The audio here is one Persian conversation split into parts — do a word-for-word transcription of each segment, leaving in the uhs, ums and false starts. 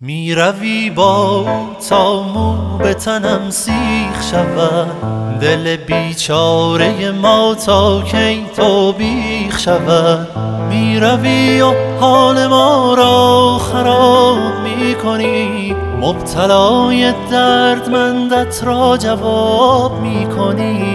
می روی با تا مو به تنم سیخ شود، دل بیچاره ما تا کی تو بیخ شود. می روی و حال ما را خراب می کنی، مبتلای دردمندت را جواب می کنی.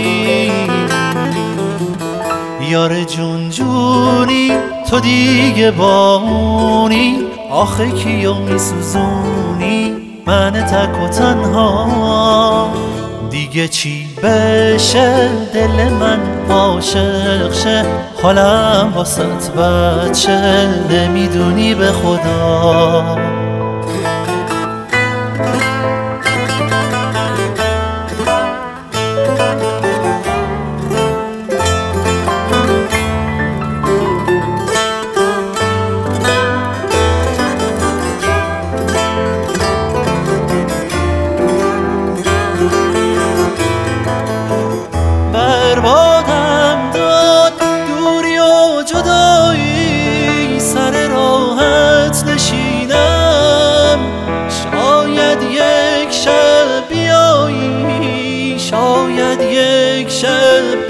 یار جون جونی تو دیگه بامونی، آخه کیو میسوزونی من تک و تنها. دیگه چی بشه دل من عاشق شه، حالم واسط بد شه نمیدونی به خدا. بربادم داد دوری و جدایی، سر راحت نشینم شاید یک شب بیایی، شاید یک شب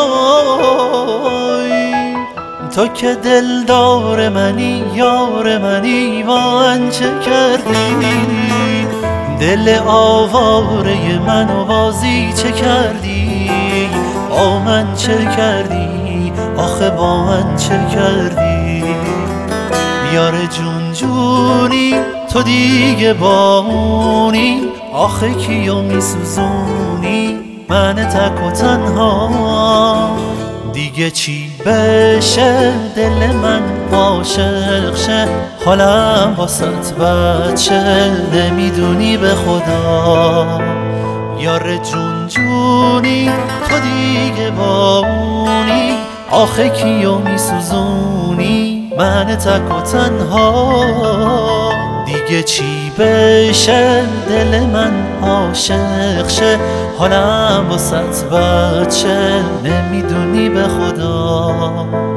بیایی. تو که دلدار منی یار منی، من چه کردی دل آواره منو بازی چه کردی، با من چه کردی آخه با من چه کردی. یار جون جونی تو دیگه بامونی، آخه کیو میسوزونی من تک و تنها. دیگه چی بشه دل من عاشق شه، حالم واسط بد شه نمیدونی به خدا. یار جون جونی تو دیگه بامونی، آخه کیو میسوزونی من تک و تنها. دیگه چی بشه دل من عاشق شه، حالم واسط بد شه نمیدونی به خدا.